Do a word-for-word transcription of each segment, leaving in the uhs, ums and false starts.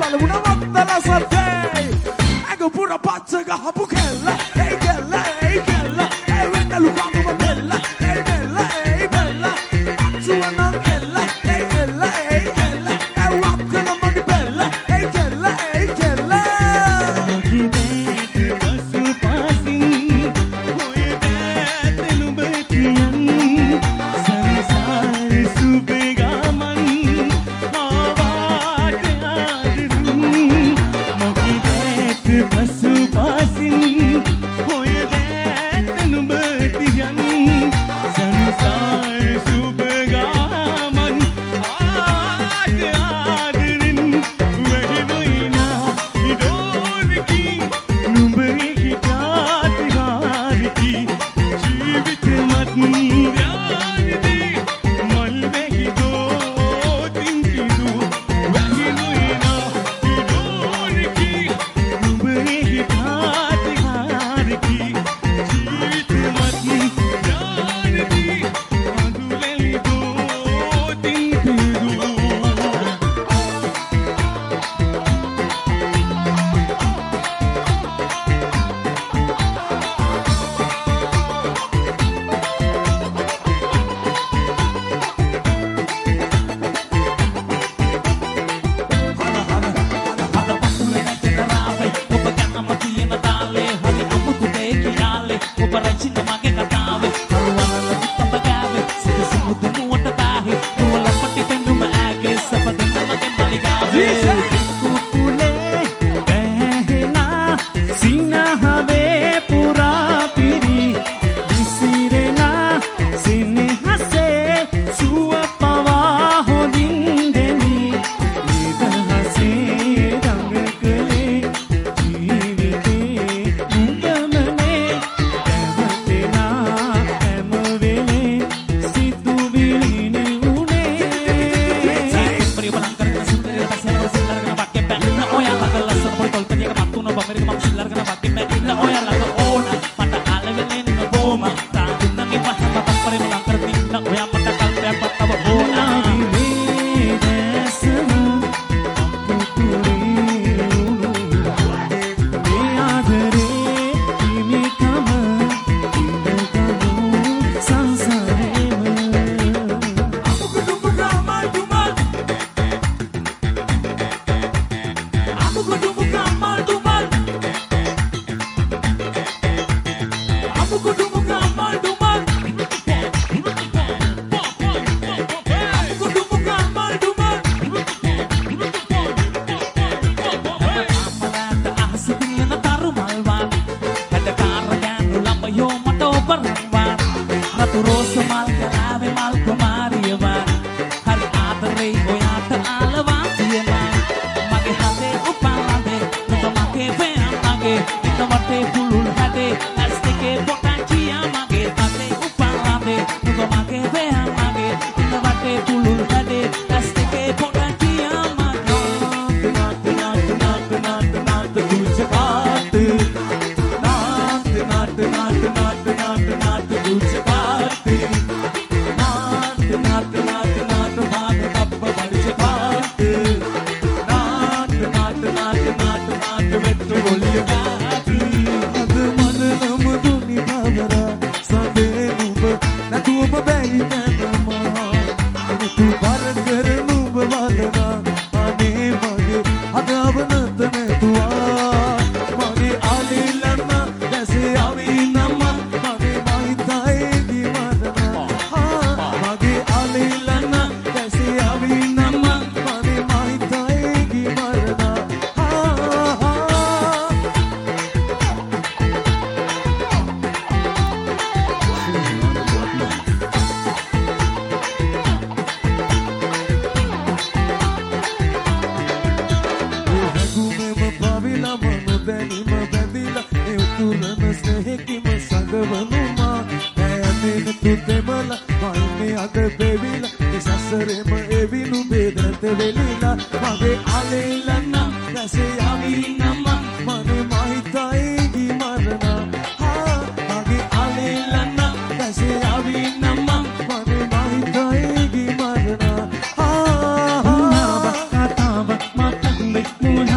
Mula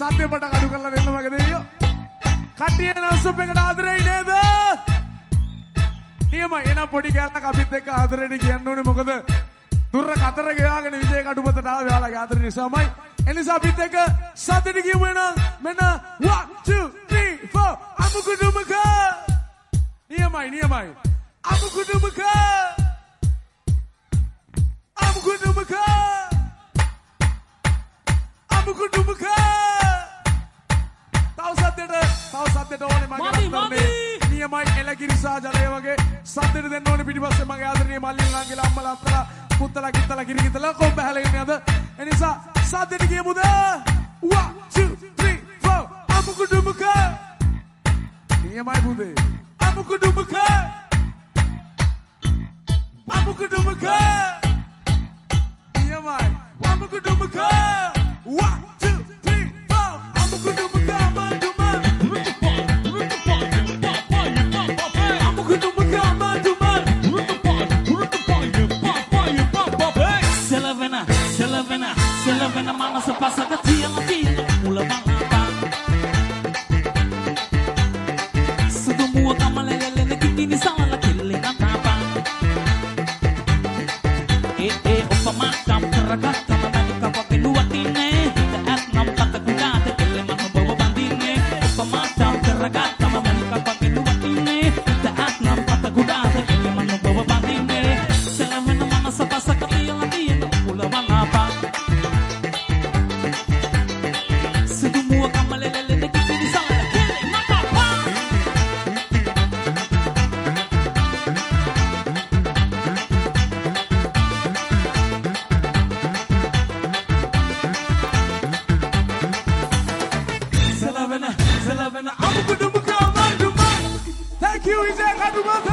වාද්‍ය පට කඩු කරලා දෙන්න මගේ දෙයියෝ. කට්ටිය නස්සුප් එකට ආදරෙයි නේද? නියමයි. එන පොඩි කැලක් අපිත් එක්ක ආදරෙට කියන්න ඕනේ මොකද දුර කතර ගෙවාගෙන විජේ කටුපතට ආවේ ඔයාලගේ ආදරේ නිසාමයි. එනිසා අපිත් එක්ක සද්දෙට කියමු එනම් මෙන්න one two three four අමුකුඩුමක. නියමයි නියමයි. අමුකුඩුමක. අමුකුඩුමක. අමුකුඩුමක. තව සද්දෙට තව සද්දෙට ඕනේ මගේ අත්තරනේ. නියමයි එලකිරිසා ජලය වගේ සද්දෙට දෙන්න ඕනේ පිටිපස්සේ මගේ ආදරණීය මල්ලින් ලාංගිලා අම්මලා අත්තලා පුත්තලා කිත්තලා කිරිකිතලා කොම් බහලා ඉන්නේ අද. එනිසා සද්දෙට කියමුද? one two three four අමුකුඩුමක. නියමයි පුතේ. අමුකුඩුමක. අමුකුඩුමක. නියමයි. අමුකුඩුමක. one two three four අමුකුඩුමක. Selavena mana sepasa kecil mati mula bangapa semua kamalele negiti ni salah kille apa eh eh upama kam keragat kama tadi kapa keluatine taat nampak kuda kille mana bawa bandine upama kam keragat kama tadi kapa keluatine taat nampak kuda kille mana bawa bandine selavena mana sepasa kecil mati mula bangapa Thank you, Isaac.